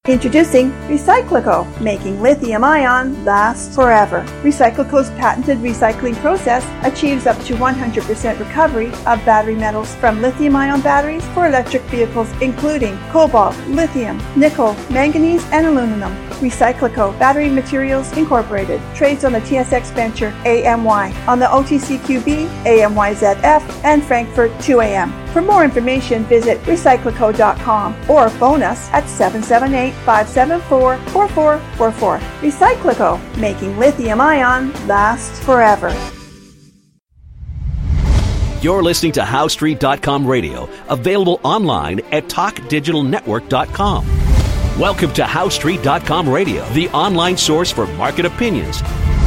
Introducing Recyclico, making lithium-ion last forever. Recyclico's patented recycling process achieves up to 100% recovery of battery metals from lithium-ion batteries for electric vehicles, including cobalt, lithium, nickel, manganese, and aluminum. Recyclico Battery Materials Incorporated trades on the TSX Venture AMY, on the OTCQB AMYZF, and Frankfurt 2AM. For more information, visit recyclico.com or phone us at 778-574-4444. Recyclico, making lithium-ion last forever. You're listening to HowStreet.com radio, available online at TalkDigitalNetwork.com. Welcome to HowStreet.com radio, the online source for market opinions.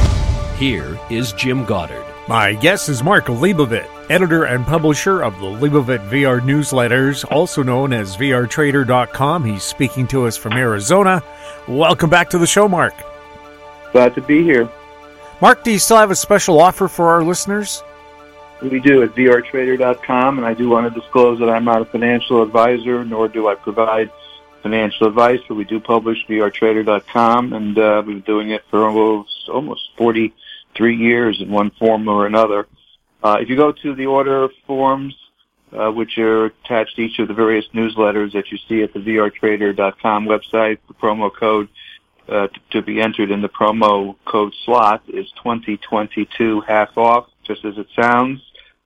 Here is Jim Goddard. My guest is Mark Leibovit, editor and publisher of the Leibovit VR newsletters, also known as VRTrader.com. He's speaking to us from Arizona. Welcome back to the show, Mark. Glad to be here. Mark, do you still have a special offer for our listeners? We do at VRTrader.com, and I do want to disclose that I'm not a financial advisor, nor do I provide financial advice, but we do publish VRTrader.com, and we've been doing it for almost 43 years in one form or another. If you go to the order forms, which are attached to each of the various newsletters that you see at the VRTrader.com website, the promo code to be entered in the promo code slot is 2022 half off, just as it sounds,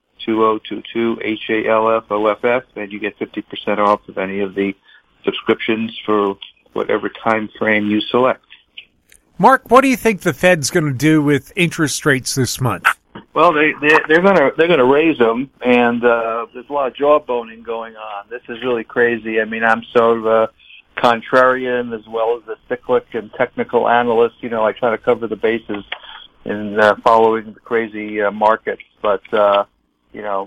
2022 HALFOFF, and you get 50% off of any of the subscriptions for whatever time frame you select. Mark, what do you think the Fed's going to do with interest rates this month? Well, they're going to raise them, and there's a lot of jawboning going on. This is really crazy. I mean, I'm so contrarian as well as a cyclic and technical analyst. You know, I try to cover the bases in following the crazy markets, but you know,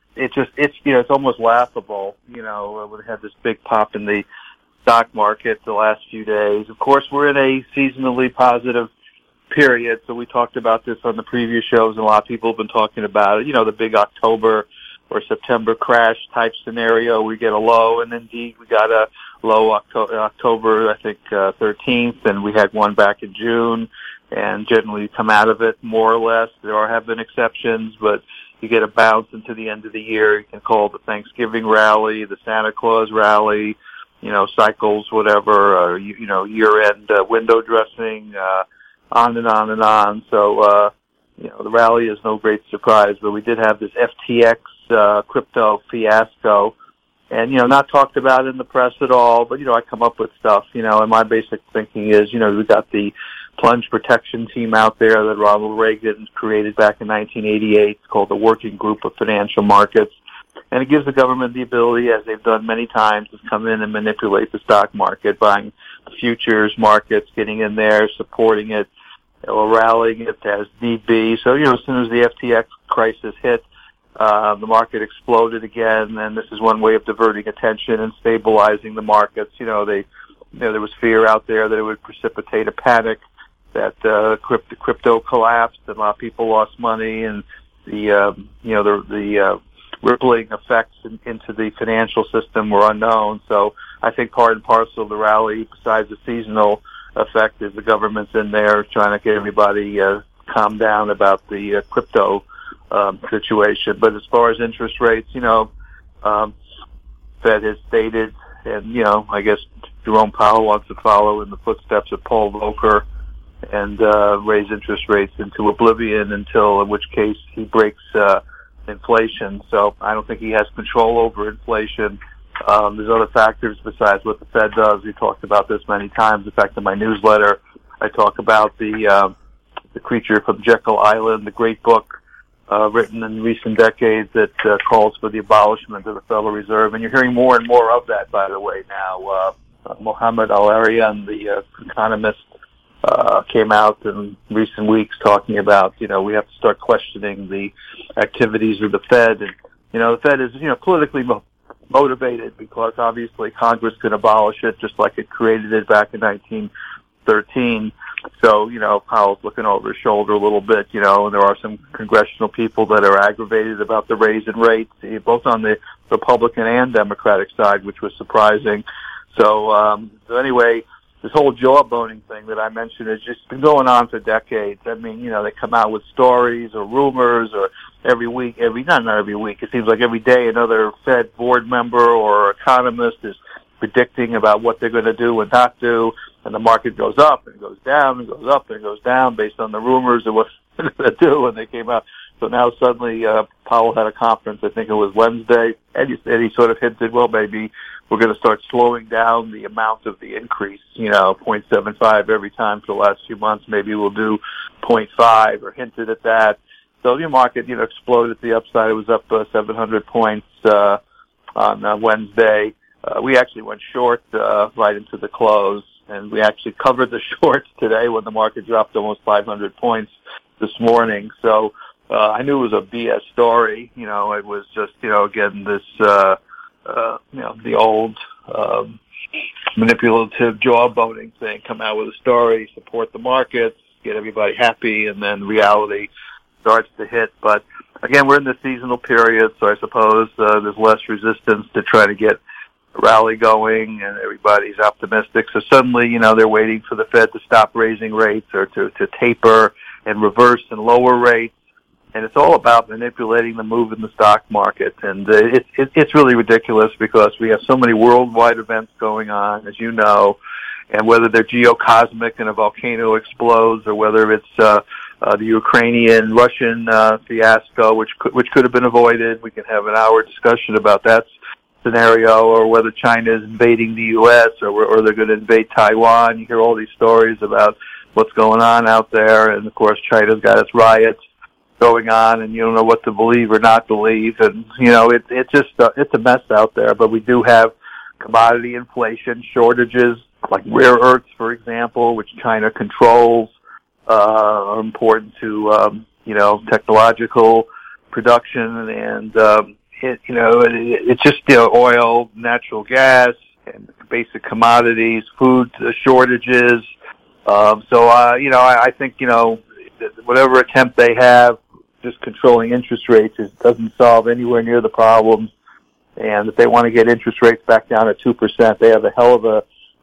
it's almost laughable. You know, we had this big pop in the stock market the last few days. Of course, we're in a seasonally positive period, so we talked about this on the previous shows, and a lot of people have been talking about it. You know, the big October or September crash type scenario. We get a low, and indeed we got a low October, I think, 13th, and we had one back in June, and generally come out of it more or less. There have been exceptions, but you get a bounce into the end of the year. You can call it the Thanksgiving rally, the Santa Claus rally, you know, cycles, whatever, you know, year-end window dressing, on and on and on. So, you know, the rally is no great surprise, but we did have this FTX crypto fiasco, and, you know, not talked about in the press at all, but, you know, I come up with stuff, you know, and my basic thinking is, you know, we got the plunge protection team out there that Ronald Reagan created back in 1988. It's called the Working Group of Financial Markets. And it gives the government the ability, as they've done many times, to come in and manipulate the stock market, buying the futures markets, getting in there, supporting it, or rallying it as need be. So, you know, as soon as the FTX crisis hit, the market exploded again, and this is one way of diverting attention and stabilizing the markets. You know, there was fear out there that it would precipitate a panic, that crypto collapsed, and a lot of people lost money, and the rippling effects into the financial system were unknown. So I think part and parcel of the rally, besides the seasonal effect, is the government's in there trying to get everybody calm down about the crypto situation. But as far as interest rates, you know, Fed has stated, and, you know, I guess Jerome Powell wants to follow in the footsteps of Paul Volcker and raise interest rates into oblivion until, in which case, he breaks inflation. So I don't think he has control over inflation. There's other factors besides what the Fed does. We talked about this many times. In fact, in my newsletter, I talk about the Creature from Jekyll Island, the great book written in recent decades that calls for the abolishment of the Federal Reserve. And you're hearing more and more of that, by the way, now. Mohammed Al-Arian, the economist, came out in recent weeks talking about, you know, we have to start questioning the activities of the Fed. And, you know, the Fed is, you know, politically motivated because obviously Congress can abolish it just like it created it back in 1913. So, you know, Powell's looking over his shoulder a little bit, you know, and there are some congressional people that are aggravated about the raise in rates, both on the Republican and Democratic side, which was surprising. So anyway, this whole jawboning thing that I mentioned has just been going on for decades. I mean, they come out with stories or rumors or every week, not every week, it seems like every day another Fed board member or economist is predicting about what they're going to do and not do, and the market goes up and goes down and goes up and goes down based on the rumors of what they're going to do, and they came out. So now suddenly Powell had a conference, I think it was Wednesday, and he sort of hinted, well, maybe we're going to start slowing down the amount of the increase, 0.75 every time for the last few months. Maybe we'll do 0.5 or hinted at that. So the market, exploded at the upside. It was up 700 points on Wednesday. We actually went short right into the close, and we actually covered the shorts today when the market dropped almost 500 points this morning. So I knew it was a BS story. It was just, again, this, the old manipulative jawboning thing, come out with a story, support the markets, get everybody happy, and then reality starts to hit. But again, we're in the seasonal period, so I suppose there's less resistance to try to get a rally going, and everybody's optimistic. So suddenly, they're waiting for the Fed to stop raising rates or to taper and reverse and lower rates. And it's all about manipulating the move in the stock market. And it's really ridiculous because we have so many worldwide events going on, as you know, and whether they're geocosmic and a volcano explodes, or whether it's the Ukrainian-Russian fiasco, which could have been avoided. We can have an hour discussion about that scenario, or whether China is invading the U.S. or they're going to invade Taiwan. You hear all these stories about what's going on out there, and of course China's got its riots going on, and you don't know what to believe or not believe, and it's a mess out there. But we do have commodity inflation, shortages like rare earths, for example, which China controls, are important to technological production, and it's just oil, natural gas, and basic commodities, food shortages. I think whatever attempt they have, just controlling interest rates doesn't solve anywhere near the problems. And if they want to get interest rates back down to 2%, they have a hell of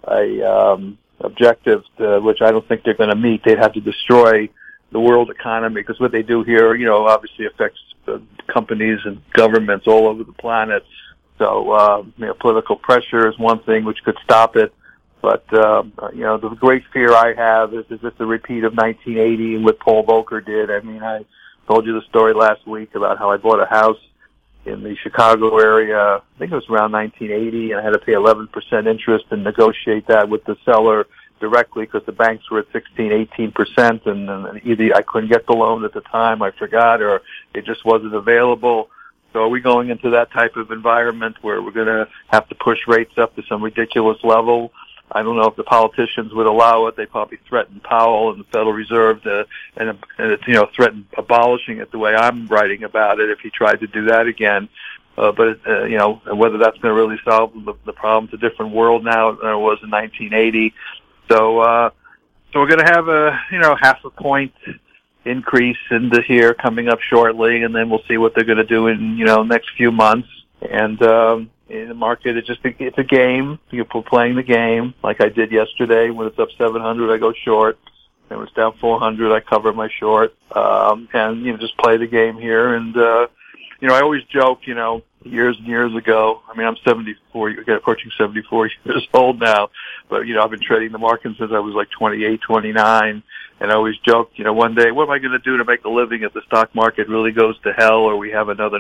a objective which I don't think they're going to meet. They'd have to destroy the world economy, because what they do here, obviously affects companies and governments all over the planet. So, political pressure is one thing which could stop it. But, the great fear I have is this a repeat of 1980 and what Paul Volcker did? I mean, I told you the story last week about how I bought a house in the Chicago area. I think it was around 1980, and I had to pay 11% interest and negotiate that with the seller directly because the banks were at 16-18%, and either I couldn't get the loan at the time, I forgot, or it just wasn't available. So are we going into that type of environment where we're going to have to push rates up to some ridiculous level? I don't know if the politicians would allow it. They probably threatened Powell and the Federal Reserve threaten abolishing it the way I'm writing about it if he tried to do that again. But whether that's going to really solve the problem, it's a different world now than it was in 1980. So we're going to have a, half a point increase into here coming up shortly, and then we'll see what they're going to do in, next few months. And, in the market, it's a game. You're playing the game like I did yesterday. When it's up 700, I go short. When it's down 400, I cover my short. And, just play the game here. And, I always joke, years and years ago. I mean, I'm 74, approaching 74 years old now. But, I've been trading the market since I was like 28, 29. And I always joked, one day, what am I going to do to make a living if the stock market really goes to hell, or we have another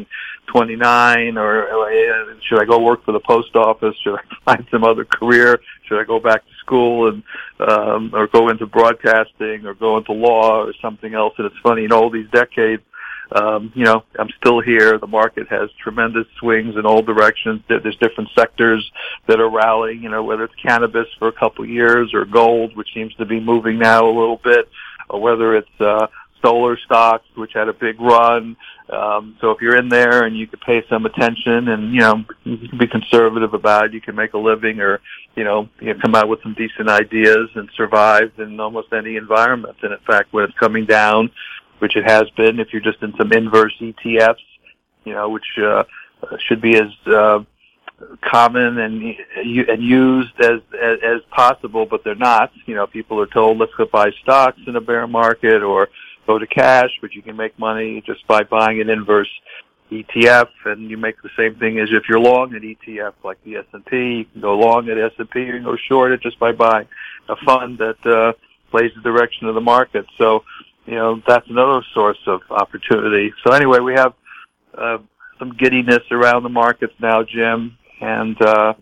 1929, or should I go work for the post office? Should I find some other career? Should I go back to school and or go into broadcasting or go into law or something else? And it's funny, in all these decades, I'm still here. The market has tremendous swings in all directions. There's different sectors that are rallying, whether it's cannabis for a couple of years or gold, which seems to be moving now a little bit, or whether it's solar stocks, which had a big run. So if you're in there and you can pay some attention and, you can be conservative about it, you can make a living, or, you come out with some decent ideas and survive in almost any environment. And in fact, when it's coming down, which it has been, if you're just in some inverse ETFs, which should be as common and used as possible, but they're not. People are told, let's go buy stocks in a bear market or go to cash, but you can make money just by buying an inverse ETF, and you make the same thing as if you're long an ETF like the S&P. You can go long at S&P, you can go short it just by buying a fund that plays the direction of the market. So, that's another source of opportunity. So anyway, we have some giddiness around the markets now, Jim, and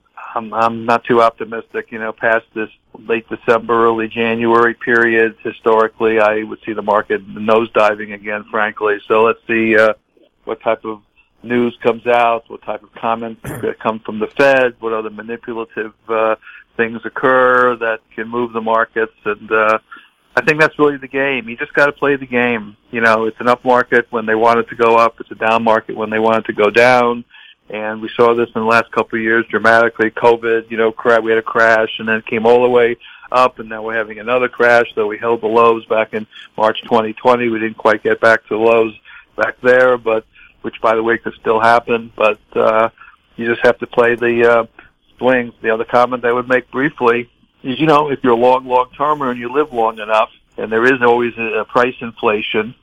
I'm not too optimistic. Past this late December, early January period, historically, I would see the market nosediving again, frankly. So let's see what type of news comes out, what type of comments come from the Fed, what other manipulative things occur that can move the markets, and I think that's really the game. You just got to play the game. It's an up market when they want it to go up. It's a down market when they want it to go down. And we saw this in the last couple of years dramatically. COVID, we had a crash, and then it came all the way up, and now we're having another crash, though we held the lows back in March 2020. We didn't quite get back to the lows back there, but which, by the way, could still happen. But you just have to play the swings. The other comment I would make briefly is, if you're a long-termer and you live long enough, and there is always a price inflation,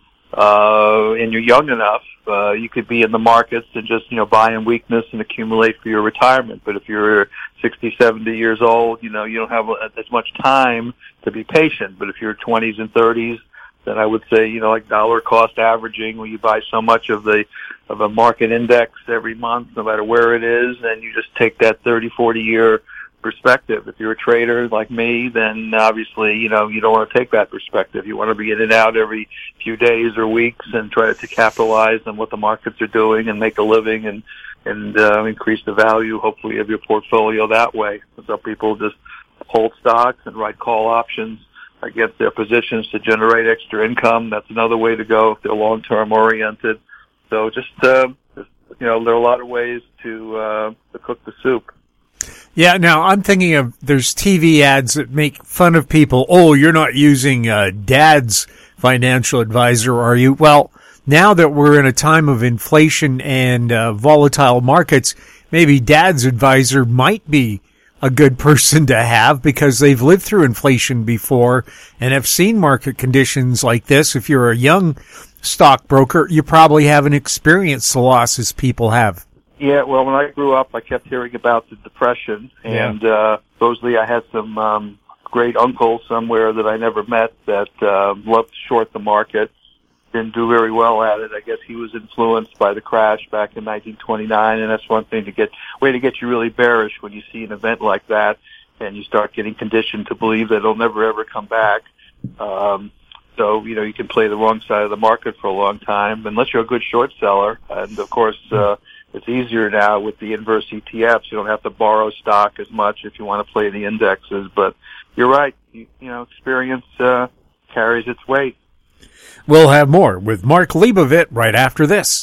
and you're young enough, you could be in the markets and just, buy in weakness and accumulate for your retirement. But if you're 60, 70 years old, you don't have as much time to be patient. But if you're 20s and 30s, then I would say, like dollar cost averaging, where you buy so much of a market index every month, no matter where it is, and you just take that 30, 40 year perspective. If you're a trader like me, then obviously, you don't want to take that perspective. You want to be in and out every few days or weeks and try to capitalize on what the markets are doing and make a living and increase the value, hopefully, of your portfolio that way. Some people just hold stocks and write call options against their positions to generate extra income. That's another way to go if they're long-term oriented. So there are a lot of ways to cook the soup. Yeah, now I'm thinking of, there's TV ads that make fun of people. Oh, you're not using Dad's financial advisor, are you? Well, now that we're in a time of inflation and volatile markets, maybe Dad's advisor might be a good person to have because they've lived through inflation before and have seen market conditions like this. If you're a young stockbroker, you probably haven't experienced the losses people have. Yeah, well, when I grew up, I kept hearing about the Depression, and supposedly I had some great uncle somewhere that I never met that loved to short the market. Didn't do very well at it. I guess he was influenced by the crash back in 1929, and that's one thing way to get you really bearish when you see an event like that, and you start getting conditioned to believe that it'll never ever come back. So, you can play the wrong side of the market for a long time, unless you're a good short seller. And, of course, it's easier now with the inverse ETFs. You don't have to borrow stock as much if you want to play the indexes. But you're right. Experience carries its weight. We'll have more with Mark Leibovit right after this.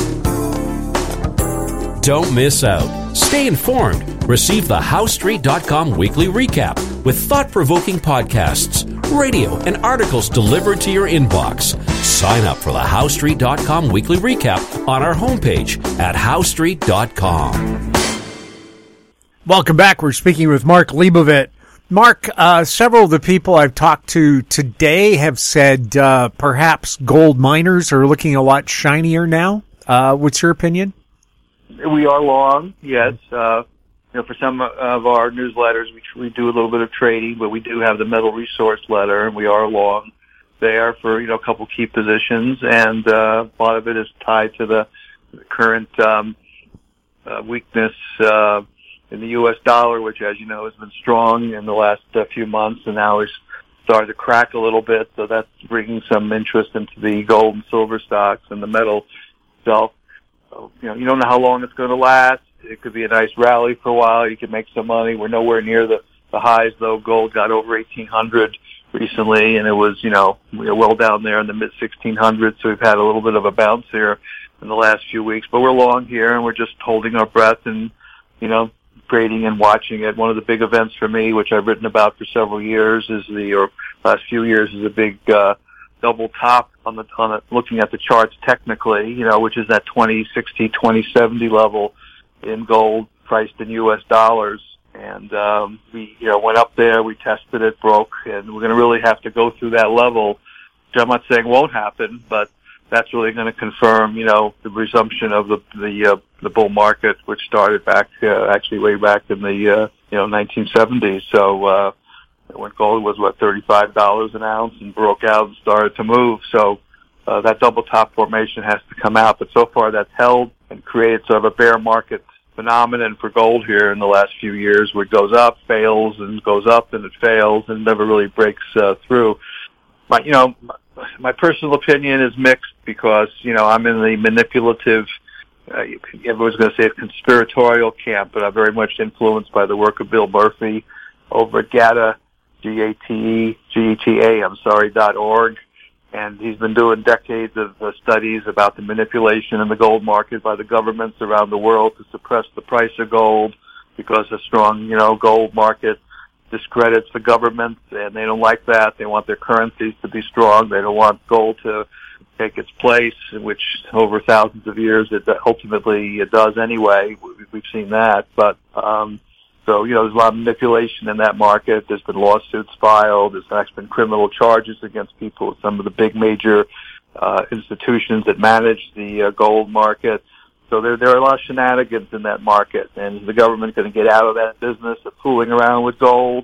Don't miss out. Stay informed. Receive the HowStreet.com weekly recap with thought-provoking podcasts, radio, and articles delivered to your inbox. Sign up for the HowStreet.com weekly recap on our homepage at HowStreet.com. Welcome back. We're speaking with Mark Leibovit. Mark, several of the people I've talked to today have said perhaps gold miners are looking a lot shinier now. What's your opinion? We are long, yes. For some of our newsletters, we do a little bit of trading, but we do have the Metal Resource letter, and we are long there for a couple key positions, and a lot of it is tied to the current weakness in the U.S. dollar, which, as you know, has been strong in the last few months, and now is starting to crack a little bit. So that's bringing some interest into the gold and silver stocks and the metal itself. So, you don't know how long it's going to last. It could be a nice rally for a while. You could make some money. We're nowhere near the highs, though. Gold got over 1,800 recently, and it was, well down there in the mid-1600s. So we've had a little bit of a bounce here in the last few weeks. But we're long here, and we're just holding our breath and, trading and watching it. One of the big events for me, which I've written about for several years, last few years, is a big double top on looking at the charts technically, which is that 2060, 2070 level in gold priced in U.S. dollars. And we went up there, we tested it, broke, and we're going to really have to go through that level, which I'm not saying won't happen, but that's really going to confirm, the resumption of the bull market, which started back actually way back in the 1970s. So when gold was $35 an ounce and broke out and started to move. So that double top formation has to come out, but so far that's held and created sort of a bear market phenomenon for gold here in the last few years, where it goes up, fails, and goes up, and it fails, and never really breaks through. My personal opinion is mixed because, I'm in the manipulative, everyone's going to say conspiratorial camp, but I'm very much influenced by the work of Bill Murphy over at GATA, .org. And he's been doing decades of studies about the manipulation in the gold market by the governments around the world to suppress the price of gold, because a strong, gold market discredits the government, and they don't like that. They want their currencies to be strong. They don't want gold to take its place, which over thousands of years it ultimately does anyway. We've seen that. But so, there's a lot of manipulation in that market. There's been lawsuits filed. There's actually been criminal charges against people at some of the big major institutions that manage the gold market. So there are a lot of shenanigans in that market. And is the government going to get out of that business of fooling around with gold,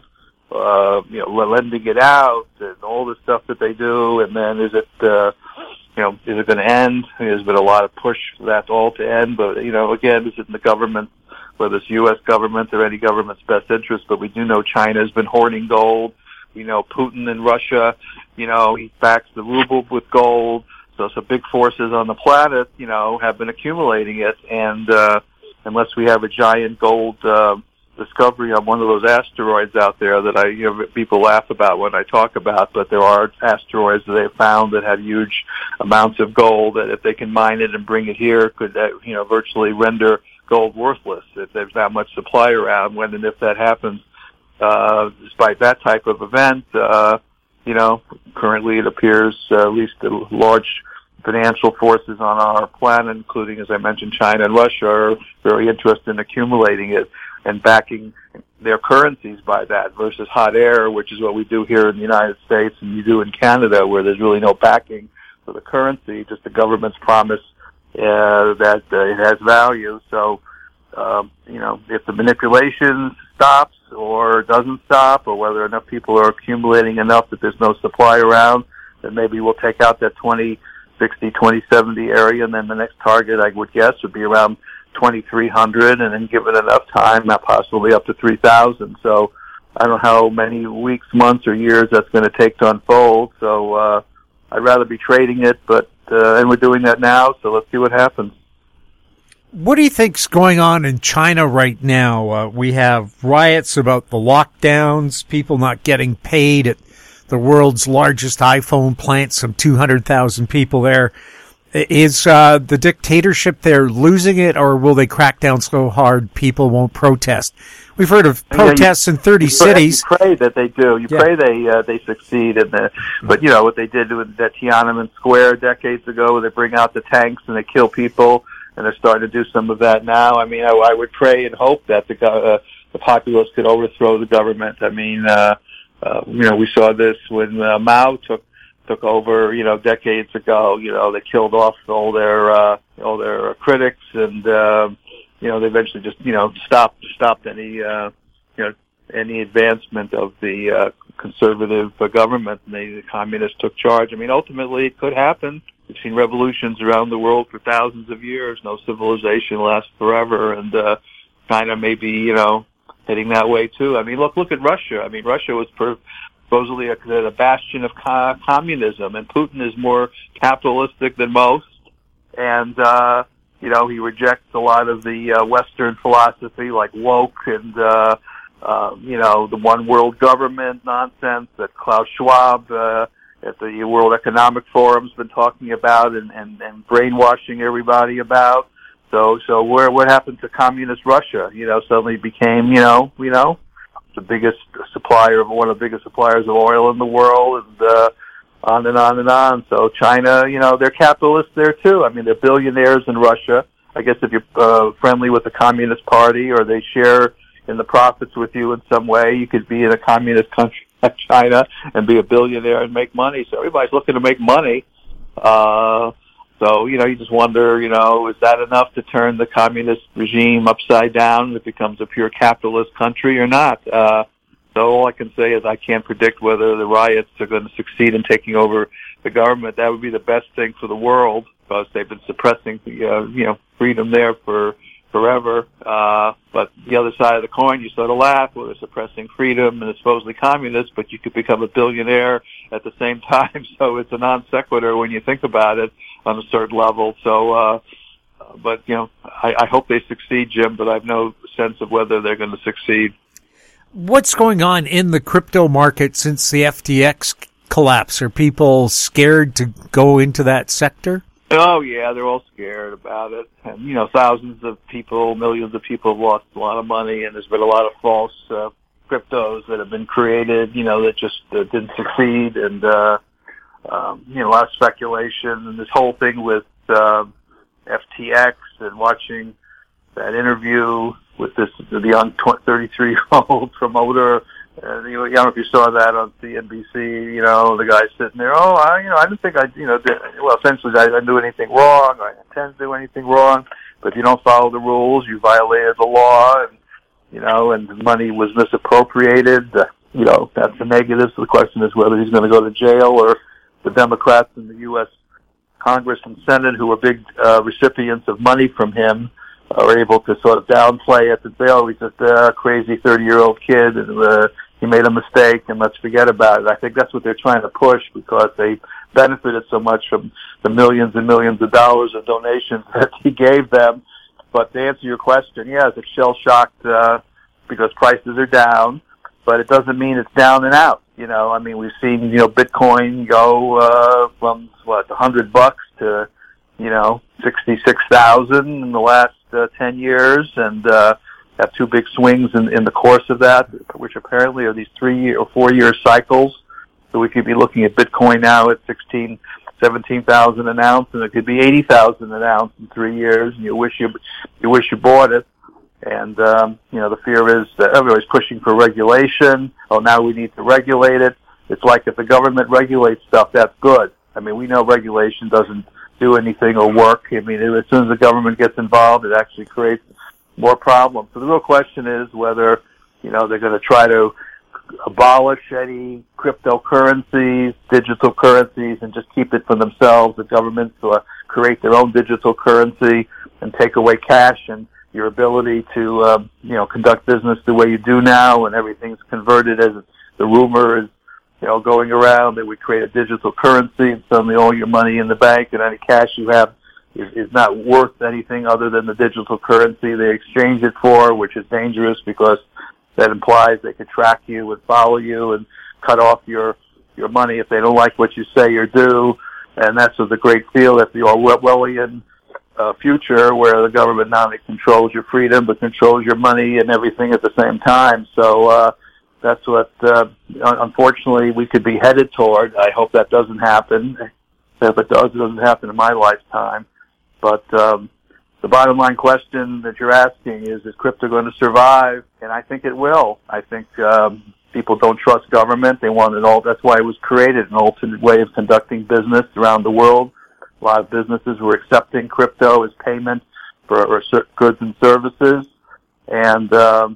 lending it out, and all the stuff that they do? And then is it going to end? There's been a lot of push for that all to end. But, again, is it in the government, whether it's U.S. government or any government's best interest? But we do know China has been hoarding gold. We know Putin in Russia, he backs the ruble with gold. So some big forces on the planet, have been accumulating it. And unless we have a giant gold discovery on one of those asteroids out there that people laugh about when I talk about, but there are asteroids that they've found that have huge amounts of gold that if they can mine it and bring it here could, virtually render gold worthless if there's that much supply around. When and if that happens, despite that type of event, currently it appears at least the large financial forces on our planet, including, as I mentioned, China and Russia, are very interested in accumulating it and backing their currencies by that versus hot air, which is what we do here in the United States and you do in Canada, where there's really no backing for the currency, just the government's promise that it has value. So, if the manipulation stops or doesn't stop, or whether enough people are accumulating enough that there's no supply around, then maybe we'll take out that 2060, 2070 area, and then the next target, I would guess, would be around 2,300, and then given enough time, possibly up to 3,000. So I don't know how many weeks, months, or years that's going to take to unfold. So I'd rather be trading it, but and we're doing that now, so let's see what happens. What do you think's going on in China right now? We have riots about the lockdowns, people not getting paid at the world's largest iPhone plant, some 200,000 people there. Is the dictatorship there losing it, or will they crack down so hard people won't protest? We've heard of protests in 30 cities. You pray that they do. You pray they succeed. But what they did with that Tiananmen Square decades ago, where they bring out the tanks and they kill people, and they're starting to do some of that now. I mean, I would pray and hope that the populace could overthrow the government. I mean, we saw this when Mao took over, decades ago. They killed off all their critics, and they eventually just stopped any any advancement of the conservative government, and the communists took charge. I mean, ultimately it could happen. We've seen revolutions around the world for thousands of years. No civilization lasts forever, and China may be heading that way too. I mean, look at Russia. I mean, Russia was supposedly a bastion of communism, and Putin is more capitalistic than most, and he rejects a lot of the Western philosophy like woke and the one world government nonsense that Klaus Schwab at the World Economic Forum's been talking about and brainwashing everybody about. So what happened to communist Russia? Suddenly became the biggest supplier of one of the biggest suppliers of oil in the world, and on and on and on. So China, they're capitalists there too. I mean, they're billionaires in Russia. I guess if you're friendly with the Communist Party or they share in the profits with you in some way, you could be in a communist country like China and be a billionaire and make money. So everybody's looking to make money. So, you just wonder, is that enough to turn the communist regime upside down and it becomes a pure capitalist country or not? So all I can say is I can't predict whether the riots are going to succeed in taking over the government. That would be the best thing for the world because they've been suppressing the, freedom there for forever. But the other side of the coin, you sort of laugh, well, they're suppressing freedom and it's supposedly communist, but you could become a billionaire at the same time. So it's a non sequitur when you think about it on a certain level. So, but, I hope they succeed, Jim, but I have no sense of whether they're going to succeed. What's going on in the crypto market since the FTX collapse? Are people scared to go into that sector? Oh, yeah, they're all scared about it. And, thousands of people, millions of people have lost a lot of money, and there's been a lot of false cryptos that have been created, that just didn't succeed, and, a lot of speculation. And this whole thing with FTX and watching that interview with the young 33-year-old promoter. I don't know if you saw that on CNBC, the guy sitting there, I didn't think essentially I didn't do anything wrong, or I intend to do anything wrong, but if you don't follow the rules, you violated the law, and the money was misappropriated, that's the negative. So the question is whether he's going to go to jail or the Democrats in the U.S. Congress and Senate, who are big recipients of money from him, are able to sort of downplay it and say, he's just a crazy 30-year-old kid and he made a mistake and let's forget about it. I think that's what they're trying to push because they benefited so much from the millions and millions of dollars of donations that he gave them. But to answer your question, it's shell-shocked because prices are down, but it doesn't mean it's down and out. We've seen, Bitcoin go from, $100 to, 66,000 in the last 10 years and have two big swings in the course of that, which apparently are these 3 or 4 year cycles. So we could be looking at Bitcoin now at 17,000 an ounce, and it could be 80,000 an ounce in 3 years. And you wish you bought it. And the fear is that everybody's pushing for regulation. Oh, now we need to regulate it. It's like if the government regulates stuff, that's good. We know regulation doesn't do anything or work. As soon as the government gets involved, it actually creates more problems. So the real question is whether, they're going to try to abolish any cryptocurrencies, digital currencies, and just keep it for themselves. The governments create their own digital currency and take away cash and your ability to, conduct business the way you do now, and everything's converted as the rumor is, going around that we create a digital currency and suddenly all your money in the bank and any cash you have is not worth anything other than the digital currency they exchange it for, which is dangerous because that implies they could track you and follow you and cut off your money if they don't like what you say or do. And that's the great feel that the Orwellian future where the government not only controls your freedom but controls your money and everything at the same time. So that's what, unfortunately, we could be headed toward. I hope that doesn't happen. If it does, it doesn't happen in my lifetime. But the bottom line question that you're asking is crypto going to survive? And I think it will. I think people don't trust government. They want it all. That's why it was created, an alternate way of conducting business around the world. A lot of businesses were accepting crypto as payment for goods and services. And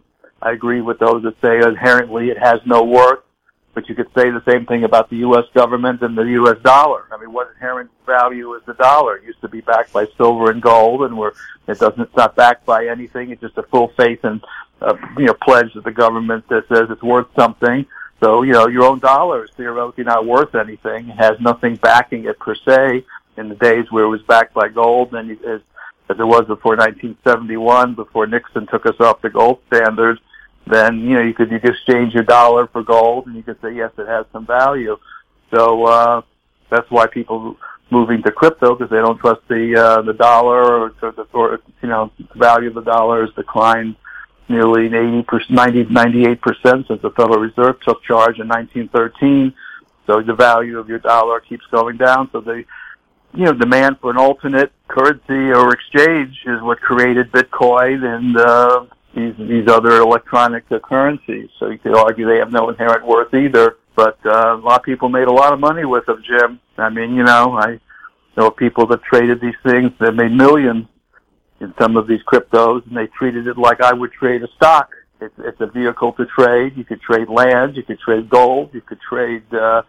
I agree with those that say inherently it has no worth, but you could say the same thing about the U.S. government and the U.S. dollar. What inherent value is the dollar? It used to be backed by silver and gold, and it's not backed by anything. It's just a full faith and pledge of the government that says it's worth something. So your own dollar is theoretically not worth anything. It has nothing backing it per se. In the days where it was backed by gold, and as it was before 1971, before Nixon took us off the gold standard, then, you could exchange your dollar for gold and you could say, yes, it has some value. So, that's why people moving to crypto because they don't trust the dollar or the value of the dollar has declined nearly 98% since the Federal Reserve took charge in 1913. So the value of your dollar keeps going down. So demand for an alternate currency or exchange is what created Bitcoin and these other electronic currencies. So you could argue they have no inherent worth either. But a lot of people made a lot of money with them, Jim. I mean, I know people that traded these things that made millions in some of these cryptos, and they treated it like I would trade a stock. It's a vehicle to trade. You could trade land, you could trade gold, you could trade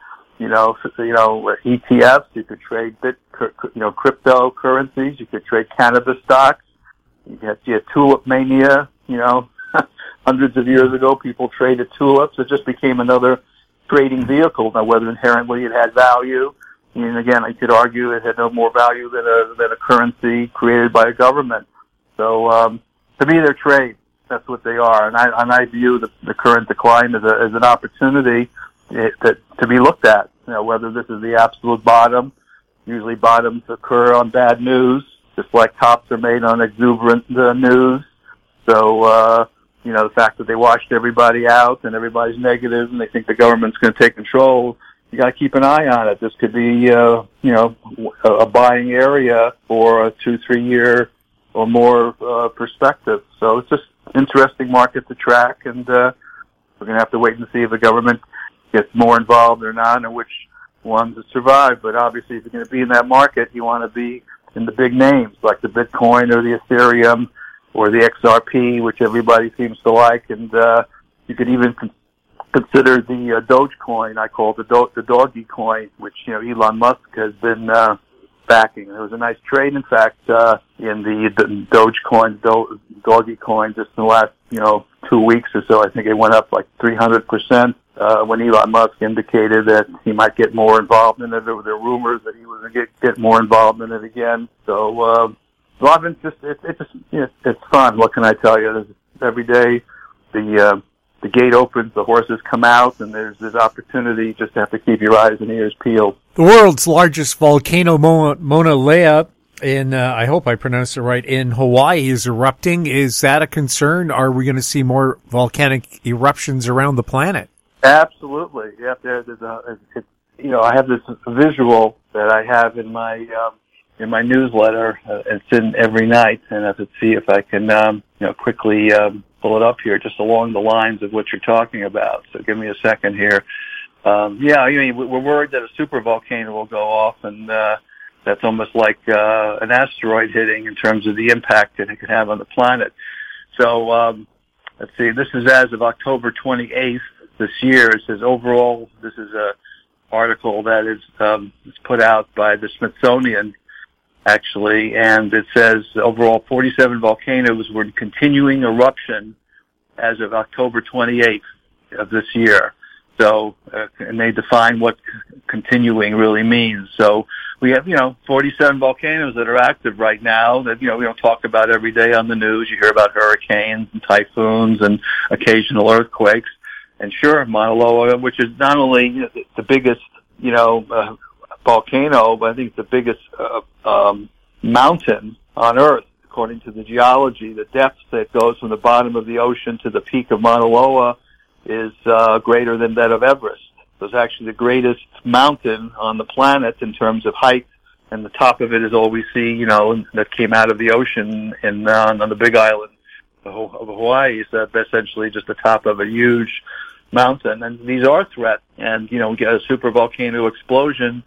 ETFs, you could trade cryptocurrencies, you could trade cannabis stocks. You had tulip mania, hundreds of years ago people traded tulips. It just became another trading vehicle. Now, whether inherently it had value, and again, I could argue it had no more value than a currency created by a government. So, to me, they're trade. That's what they are. And I view the current decline as an opportunity to be looked at. Whether this is the absolute bottom. Usually bottoms occur on bad news, just like tops are made on exuberant news. So, the fact that they washed everybody out and everybody's negative and they think the government's going to take control, you got to keep an eye on it. This could be, a buying area for a 2-3 year or more perspective. So it's just an interesting market to track, and we're going to have to wait and see if the government gets more involved or not, and which ones to survive. But obviously, if you're going to be in that market, you want to be in the big names like the Bitcoin or the Ethereum or the XRP, which everybody seems to like, and you could even consider the Dogecoin. I call it the doggy coin, which Elon Musk has been backing. There was a nice trade, in fact, in the Dogecoin, doggy coin, just in the last 2 weeks or so. I think it went up like 300% when Elon Musk indicated that he might get more involved in it. There were rumors that he was going to get more involved in it again. So. A lot of interest. It's fun. What can I tell you? Every day, the gate opens, the horses come out, and there's this opportunity. You just have to keep your eyes and ears peeled. The world's largest volcano, Mauna Loa, I hope I pronounced it right, in Hawaii is erupting. Is that a concern? Are we going to see more volcanic eruptions around the planet? Absolutely. Yeah. I have this visual that I have in my newsletter. It's in every night, and I have to see if I can, quickly pull it up here, just along the lines of what you're talking about. So give me a second here. We're worried that a supervolcano will go off, and that's almost like an asteroid hitting in terms of the impact that it could have on the planet. So let's see. This is as of October 28th this year. It says overall, this is a article that is put out by the Smithsonian, actually, and it says overall 47 volcanoes were in continuing eruption as of October 28th of this year. So, and they define what continuing really means. So we have, 47 volcanoes that are active right now that, we don't talk about every day on the news. You hear about hurricanes and typhoons and occasional earthquakes. And sure, Mauna Loa, which is not only the biggest, volcano, but I think it's the biggest mountain on Earth, according to the geology. The depth that goes from the bottom of the ocean to the peak of Mauna Loa is greater than that of Everest. So it's actually the greatest mountain on the planet in terms of height, and the top of it is all we see, that came out of the ocean on the Big Island of Hawaii. So that's essentially just the top of a huge mountain, and these are threats. And we get a supervolcano explosion.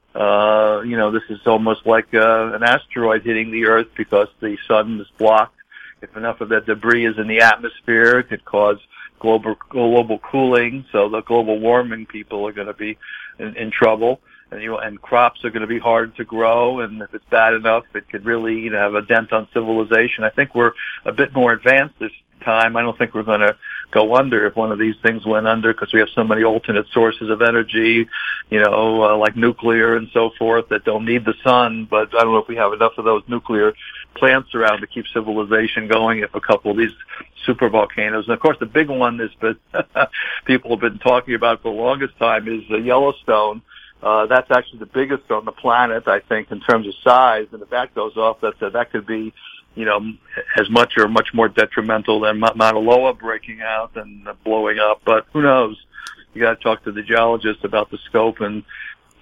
This is almost like an asteroid hitting the Earth because the sun is blocked. If enough of that debris is in the atmosphere, it could cause global cooling. So the global warming people are going to be in trouble, and crops are going to be hard to grow. And if it's bad enough, it could really have a dent on civilization. I think we're a bit more advanced this time. I don't think we're going to go under if one of these things went under, because we have so many alternate sources of energy, like nuclear and so forth, that don't need the sun. But I don't know if we have enough of those nuclear plants around to keep civilization going if a couple of these supervolcanoes. And of course, the big one is, but people have been talking about for the longest time, is Yellowstone. That's actually the biggest on the planet, I think, in terms of size. And if that goes off, that could be, as much or much more detrimental than Mauna Loa breaking out and blowing up. But who knows? You got to talk to the geologists about the scope and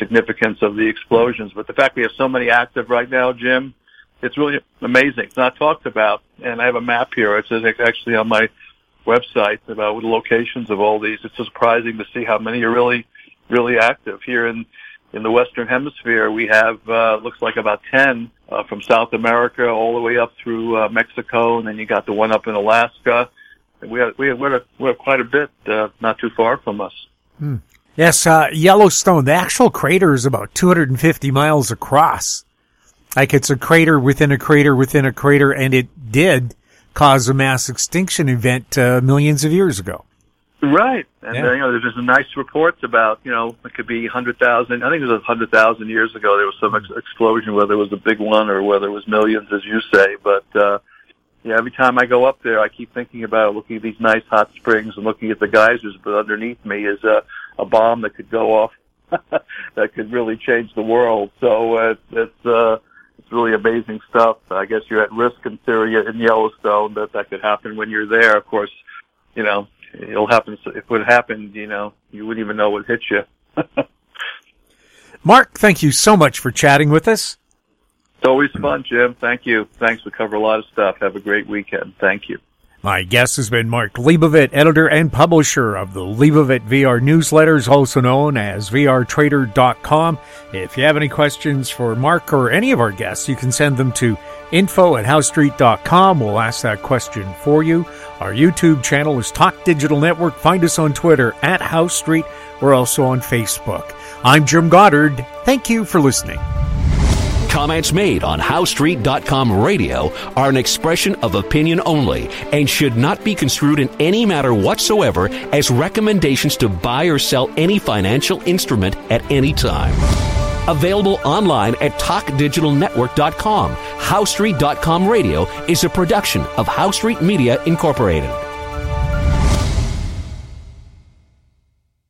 significance of the explosions. But the fact we have so many active right now, Jim, it's really amazing. It's not talked about, and I have a map here. It's actually on my website about the locations of all these. It's surprising to see how many are really, really active. Here in the Western Hemisphere, we have, looks like about 10 from South America all the way up through Mexico, and then you got the one up in Alaska. And we have quite a bit not too far from us. Yes, Yellowstone, the actual crater is about 250 miles across. Like it's a crater within a crater within a crater, and it did cause a mass extinction event millions of years ago. Right. And, there's some nice reports about, it could be 100,000. I think it was 100,000 years ago there was some explosion, whether it was a big one or whether it was millions, as you say. But, every time I go up there, I keep thinking about looking at these nice hot springs and looking at the geysers, but underneath me is a bomb that could go off that could really change the world. So it's really amazing stuff. I guess you're at risk in Syria, in Yellowstone, that could happen when you're there. Of course, it'll happen. If it would happen, you wouldn't even know what hit you. Mark, thank you so much for chatting with us. It's always fun, Jim. Thank you. Thanks. We cover a lot of stuff. Have a great weekend. Thank you. My guest has been Mark Leibovit, editor and publisher of the Leibovit VR newsletters, also known as VRtrader.com. If you have any questions for Mark or any of our guests, you can send them to info@HowStreet.com. We'll ask that question for you. Our YouTube channel is Talk Digital Network. Find us on Twitter @HowStreet. We're also on Facebook. I'm Jim Goddard. Thank you for listening. Comments made on HowStreet.com radio are an expression of opinion only and should not be construed in any matter whatsoever as recommendations to buy or sell any financial instrument at any time. Available online at TalkDigitalNetwork.com. HowStreet.com radio is a production of HowStreet Media Incorporated.